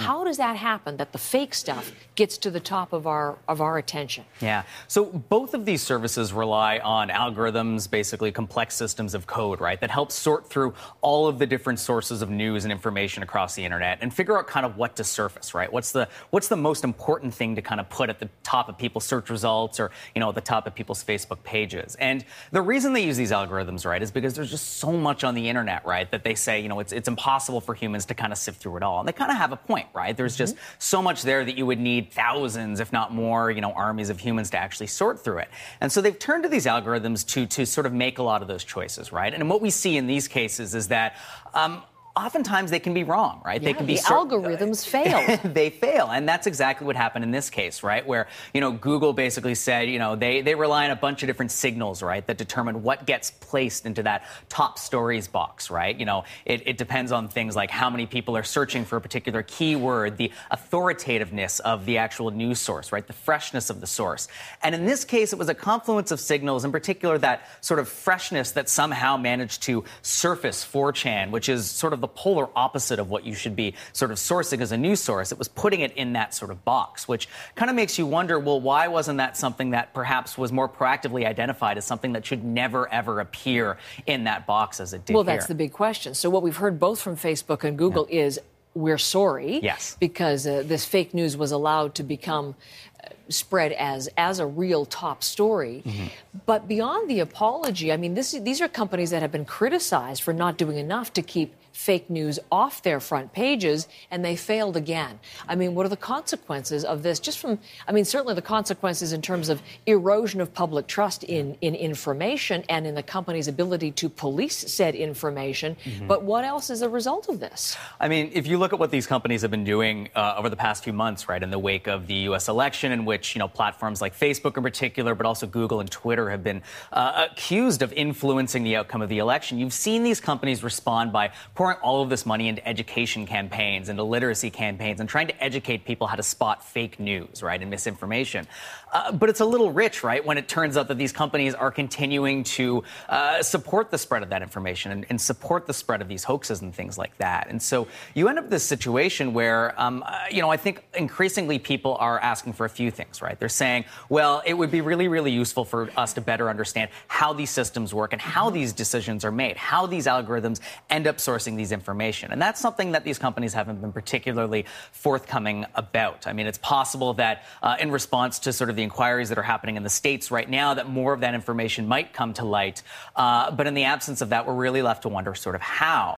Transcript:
How does that happen, that the fake stuff gets to the top of our attention? Yeah. So both of these services rely on algorithms, basically complex systems of code, right, that help sort through all of the different sources of news and information across the internet and figure out kind of what to surface, right? What's the most important thing to kind of put at the top of people's search results or, at the top of people's Facebook pages. And the reason they use these algorithms, right, is because there's just so much on the internet, right, that they say, it's impossible for humans to kind of sift through it all. And they kind of have a point, right? There's just so much there that you would need thousands, if not more, armies of humans to actually sort through it. And so they've turned to these algorithms to sort of make a lot of those choices, right? And what we see in these cases is that oftentimes they can be wrong, right? Yeah, they can be algorithms fail. They fail. And that's exactly what happened in this case, right? Where, Google basically said, they rely on a bunch of different signals, right, that determine what gets placed into that top stories box, right? It depends on things like how many people are searching for a particular keyword, the authoritativeness of the actual news source, right? The freshness of the source. And in this case, it was a confluence of signals, in particular that sort of freshness that somehow managed to surface 4chan, which is sort of the polar opposite of what you should be sort of sourcing as a news source. It was putting it in that sort of box, which kind of makes you wonder, well, why wasn't that something that perhaps was more proactively identified as something that should never, ever appear in that box as it did Well, that's the big question. So what we've heard both from Facebook and Google is we're sorry. Yes. Because this fake news was allowed to become spread as a real top story. But beyond the apology, I mean, these are companies that have been criticized for not doing enough to keep fake news off their front pages, and they failed again. I mean, what are the consequences of this? Certainly the consequences in terms of erosion of public trust in information and in the company's ability to police said information. But what else is a result of this? I mean, if you look at what these companies have been doing over the past few months, right, in the wake of the U.S. election, in which, platforms like Facebook in particular, but also Google and Twitter have been accused of influencing the outcome of the election, you've seen these companies respond by pouring all of this money into education campaigns, into literacy campaigns, and trying to educate people how to spot fake news, right, and misinformation. But it's a little rich, right, when it turns out that these companies are continuing to support the spread of that information and support the spread of these hoaxes and things like that. And so you end up with this situation where, I think increasingly people are asking for a few things, right? They're saying, well, it would be really, really useful for us to better understand how these systems work and how these decisions are made, how these algorithms end up sourcing these information. And that's something that these companies haven't been particularly forthcoming about. I mean, it's possible that in response to sort of the inquiries that are happening in the States right now, that more of that information might come to light. But in the absence of that, we're really left to wonder sort of how.